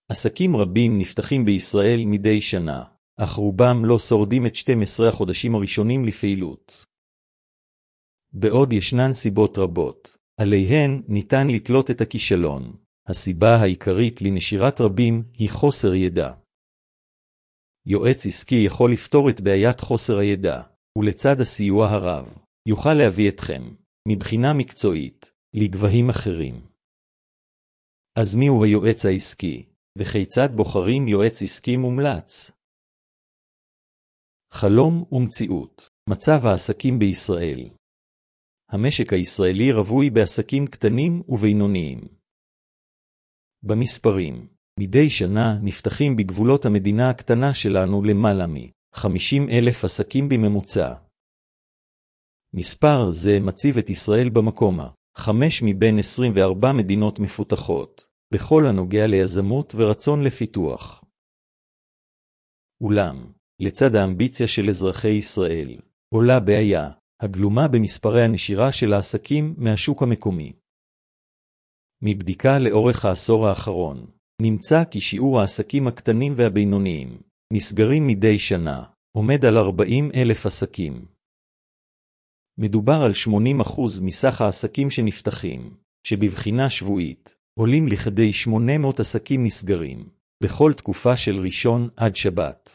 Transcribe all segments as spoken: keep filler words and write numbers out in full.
עסקים רבים נפתחים בישראל מדי שנה, אך רובם לא שורדים את שנים עשר החודשים הראשונים לפעילות. בעוד ישנן סיבות רבות, עליהן ניתן לתלות את הכישלון. הסיבה העיקרית לנשירת רבים היא חוסר ידע. יועץ עסקי יכול לפתור את בעיית חוסר הידע, ולצד הסיוע הרב, יוכל להביא אתכם, מבחינה מקצועית, לגבהים אחרים. אז מיהו היועץ העסקי, וכיצד בוחרים יועץ עסקי מומלץ? חלום ומציאות, מצב העסקים בישראל. המשק הישראלי רווי בעסקים קטנים ובינוניים. במספרים, מדי שנה נפתחים בגבולות המדינה הקטנה שלנו למעלה מ-חמישים אלף עסקים בממוצע. מספר זה מציב את ישראל במקום החמש מבין עשרים וארבע מדינות מפותחות, בכל הנוגע ליזמות ורצון לפיתוח. אולם, לצד האמביציה של אזרחי ישראל, עולה בעיה, הגלומה במספרי הנשירה של העסקים מהשוק המקומי. מבדיקה לאורך העשור האחרון, נמצא כי שיעור העסקים הקטנים והבינוניים, נסגרים מדי שנה, עומד על ארבעים אלף עסקים. מדובר על שמונים אחוז מסך העסקים שנפתחים, שבבחינה שבועית, עולים לכדי שמונה מאות עסקים נסגרים, בכל תקופה של ראשון עד שבת.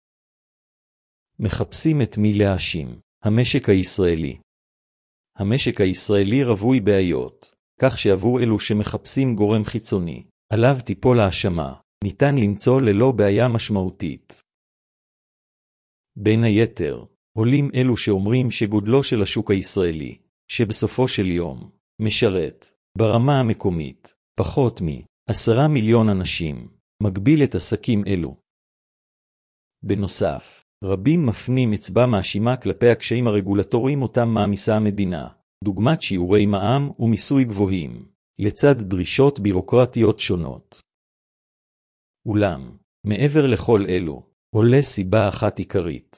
מחפשים את מי להאשים, המשק הישראלי. המשק הישראלי רווי בעיות, כך שעבור אלו שמחפשים גורם חיצוני, עליו תיפול האשמה, ניתן למצוא ללא בעיה משמעותית. בין היתר, עולים אלו שאומרים שגודלו של השוק הישראלי, שבסופו של יום, משרת, ברמה המקומית, פחות מ-עשרה מיליון אנשים, מגביל את עסקים אלו. בנוסף, רבים מפנים אצבע מאשימה כלפי הקשיים הרגולטוריים אותם מעמיסה המדינה, דוגמת שיעורי מע"מ ומיסוי גבוהים, לצד דרישות בירוקרטיות שונות. אולם, מעבר לכל אלו, עולה סיבה אחת עיקרית.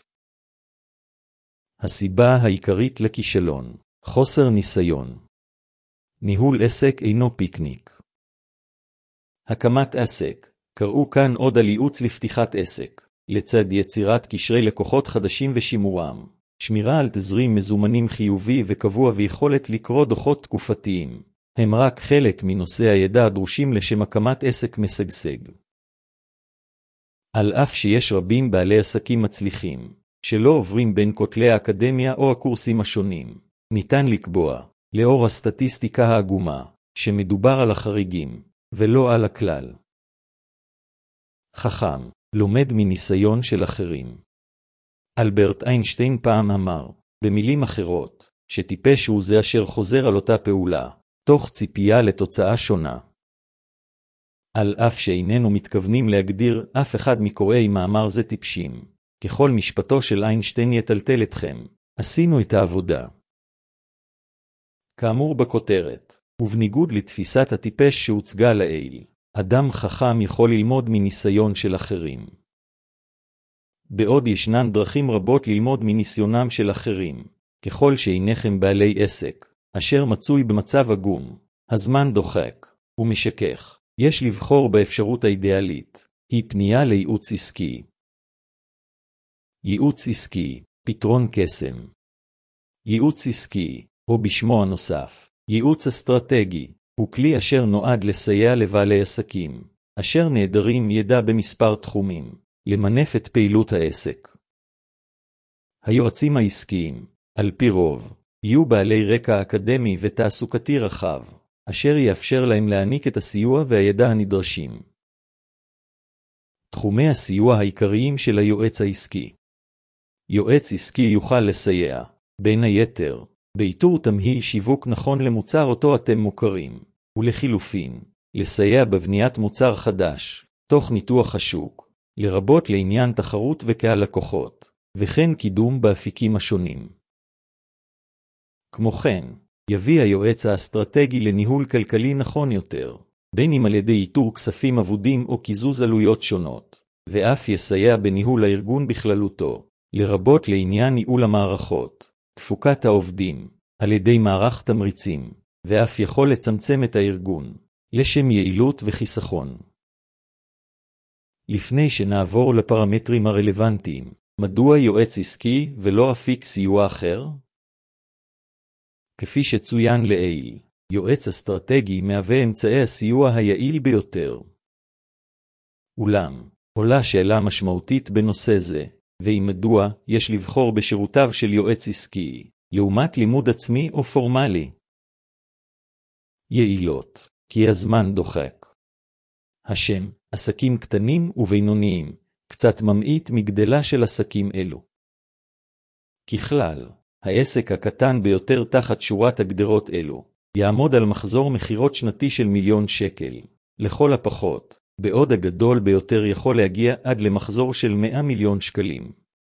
הסיבה העיקרית לכישלון, חוסר ניסיון. ניהול עסק אינו פיקניק. הקמת עסק, קראו כאן עוד על ייעוץ לפתיחת עסק, לצד יצירת קשרי לקוחות חדשים ושימורם, שמירה על תזרים מזומנים חיובי וקבוע ויכולת לקרוא דוחות תקופתיים, הם רק חלק מנושאי הידע הדרושים לשם הקמת עסק משגשג. על אף שיש רבים בעלי עסקים מצליחים, שלא עוברים בין כותלי האקדמיה או הקורסים השונים, ניתן לקבוע, לאור הסטטיסטיקה העגומה, שמדובר על החריגים, ולא על הכלל. חכם, לומד מניסיון של אחרים. אלברט איינשטיין פעם אמר, במילים אחרות, שטיפש הוא זה אשר חוזר על אותה פעולה, תוך ציפייה לתוצאה שונה. על אף שאיננו מתכוונים להגדיר אף אחד מקוראי מאמר זה טיפשים, ככל משפטו של איינשטיין יטלטל אתכם, עשינו את העבודה. כאמור בכותרת, ובניגוד לתפיסת הטיפש שהוצגה לעיל, אדם חכם יכול ללמוד מניסיון של אחרים. בעוד ישנן דרכים רבות ללמוד מניסיונם של אחרים, ככל שאינכם בעלי עסק, אשר מצוי במצב עגום, הזמן דוחק, ומשכך, יש לבחור באפשרות האידיאלית, היא פנייה לייעוץ עסקי. ייעוץ עסקי, פתרון קסם. ייעוץ עסקי, או בשמו הנוסף, ייעוץ אסטרטגי, הוא כלי אשר נועד לסייע לבעלי עסקים, אשר נעדרים ידע במספר תחומים, למנף את פעילות העסק. היועצים העסקיים, על פי רוב, יהיו בעלי רקע אקדמי ותעסוקתי רחב, אשר יאפשר להם להעניק את הסיוע והידע הנדרשים. תחומי הסיוע העיקריים של היועץ העסקי. יועץ עסקי יוכל לסייע, בין היתר, באיתור תמהיל שיווק נכון למוצר אותו אתם מוכרים, ולחילופין, לסייע בבניית מוצר חדש, תוך ניתוח השוק, לרבות לעניין תחרות וקהל לקוחות, וכן קידום באפיקים השונים. כמו כן, יביא היועץ האסטרטגי לניהול כלכלי נכון יותר, בין אם על ידי איתור כספים עבודים או קיזוז עלויות שונות, ואף יסייע בניהול הארגון בכללותו, לרבות לעניין ניהול המערכות, תפוקת העובדים, על ידי מערך תמריצים, ואף יכול לצמצם את הארגון, לשם יעילות וחיסכון. לפני שנעבור לפרמטרים הרלוונטיים, מדוע יועץ עסקי ולא אפיק סיוע אחר? כפי שצוין לעיל, יועץ אסטרטגי מהווה אמצעי הסיוע היעיל ביותר. אולם, עולה שאלה משמעותית בנושא זה, והיא מדוע יש לבחור בשירותיו של יועץ עסקי, לעומת לימוד עצמי או פורמלי. יעילות, כי הזמן דוחק. השם, עסקים קטנים ובינוניים, קצת ממעיט מגדלה של עסקים אלו. ככלל, העסק הקטן ביותר תחת שורת הגדרות אלו, יעמוד על מחזור מחירות שנתי של מיליון שקל, לכל הפחות, בעוד הגדול ביותר יכול להגיע עד למחזור של מאה מיליון שקלים.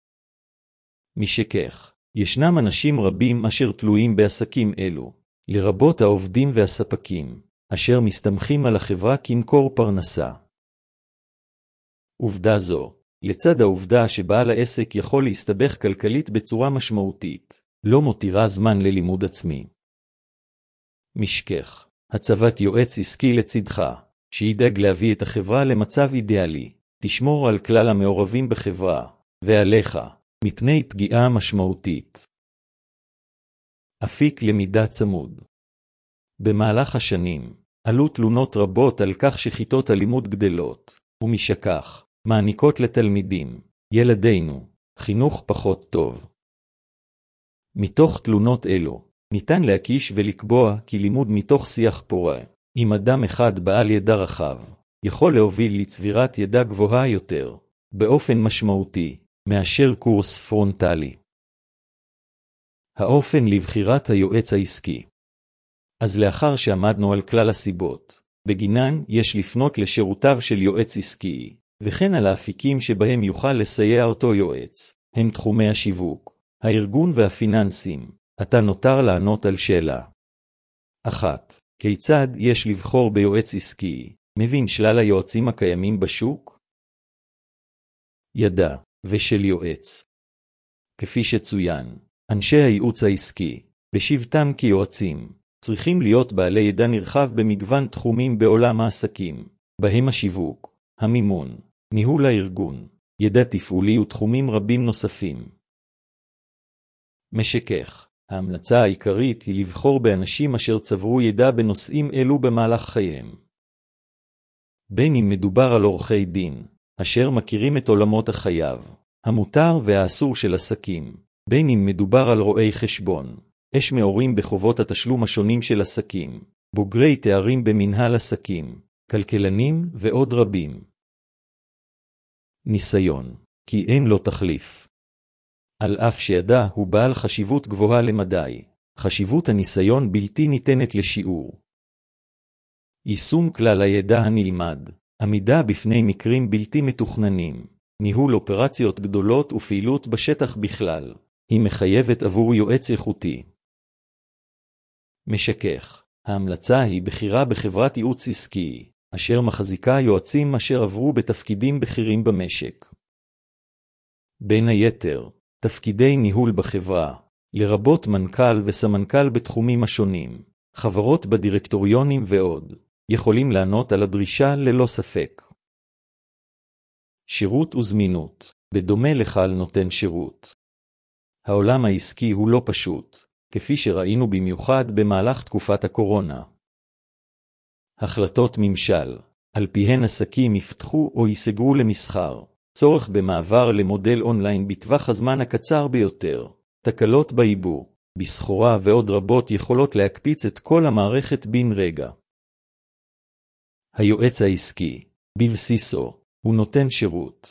משכך, ישנם אנשים רבים אשר תלויים בעסקים אלו, לרבות העובדים והספקים, אשר מסתמכים על החברה כמקור פרנסה. עובדה זו, לצד העובדה שבעל העסק יכול להסתבך כלכלית בצורה משמעותית, לא מותירה זמן ללימוד עצמי. משכך, הצבת יועץ עסקי לצדך, שידאג להביא את החברה למצב אידיאלי, תשמור על כלל המעורבים בחברה, ועליך, מפני פגיעה משמעותית. אפיק למידה צמוד. במהלך השנים, עלו תלונות רבות על כך שכיתות הלימוד גדלות, ומשכך, מעניקות לתלמידים, ילדינו, חינוך פחות טוב. מתוך תלונות אלו, ניתן להקיש ולקבוע כי לימוד מתוך שיח פורה, עם אדם אחד בעל ידע רחב, יכול להוביל לצבירת ידע גבוהה יותר, באופן משמעותי, מאשר קורס פרונטלי. האופן לבחירת היועץ העסקי. אז לאחר שעמדנו על כלל הסיבות, בגינן יש לפנות לשירותיו של יועץ עסקי, וכן על האפיקים שבהם יוכל לסייע אותו יועץ, הם תחומי השיווק, הארגון והפיננסים. אתה נותר לענות על שאלה. אחת. כיצד יש לבחור ביועץ עסקי, מבין שלל היועצים הקיימים בשוק? ידע, ושל יועץ. כפי שצוין, אנשי הייעוץ העסקי, בשבתם כיועצים, צריכים להיות בעלי ידע נרחב במגוון תחומים בעולם העסקים, בהם השיווק, המימון, ניהול הארגון, ידע תפעולי ותחומים רבים נוספים. משכך, ההמלצה העיקרית היא לבחור באנשים אשר צברו ידע בנושאים אלו במהלך חייהם. בין אם מדובר על עורכי דין, אשר מכירים את עולמות החייב, המותר והאסור של עסקים, בין אם מדובר על רואי חשבון, אש מאורים בחובות התשלום השונים של עסקים, בוגרי תארים במנהל עסקים, כלכלנים ועוד רבים. ניסיון, כי אין לו תחליף. על אף שידע הוא בעל חשיבות גבוהה למדי, חשיבות הניסיון בלתי ניתנת לשיעור. יישום כלל הידע הנלמד, עמידה בפני מקרים בלתי מתוכננים, ניהול אופרציות גדולות ופעילות בשטח בכלל, היא מחייבת עבור יועץ איכותי. משכך, ההמלצה היא בחירה בחברת ייעוץ עסקי, אשר מחזיקה יועצים אשר עברו בתפקידים בכירים במשק. בין היתר, תפקידי ניהול בחברה, לרבות מנכ"ל וסמנכ"ל בתחומים השונים, חברות בדירקטוריונים ועוד, יכולים לענות על הדרישה ללא ספק. שירות וזמינות, בדומה לחל נותן שירות. העולם העסקי הוא לא פשוט, כפי שראינו במיוחד במהלך תקופת הקורונה. החלטות ממשל, על פיהן עסקים יפתחו או ייסגרו למסחר, צורך במעבר למודל אונליין בטווח הזמן הקצר ביותר, תקלות בעיבוד, בסחורה ועוד רבות יכולות להקפיץ את כל המערכת בן רגע. היועץ העסקי, בבסיסו, הוא נותן שירות.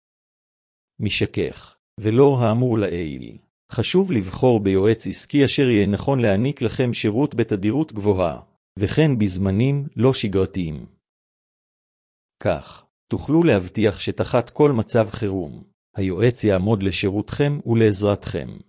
משכך, ולא האמור לעיל, חשוב לבחור ביועץ עסקי אשר יהיה נכון להעניק לכם שירות בתדירות גבוהה, וכן בזמנים לא שגרתיים. כך, תוכלו להבטיח שתחת כל מצב חירום, היועץ יעמוד לשירותכם ולעזרתכם.